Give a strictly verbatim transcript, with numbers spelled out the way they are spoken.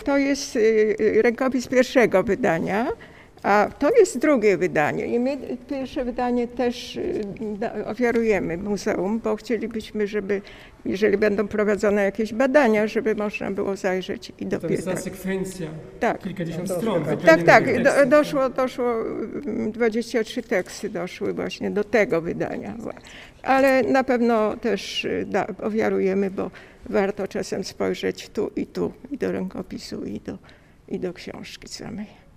to jest rękopis pierwszego wydania, a to jest drugie wydanie. I my pierwsze wydanie też ofiarujemy muzeum, bo chcielibyśmy, żeby, jeżeli będą prowadzone jakieś badania, żeby można było zajrzeć i dopisać. To jest ta sekwencja, tak. kilkadziesiąt stron. Tak, tak, do, doszło, doszło, dwadzieścia trzy teksty doszły właśnie do tego wydania. Ale na pewno też da, ofiarujemy, bo warto czasem spojrzeć tu i tu, i do rękopisu, i do, i do książki samej.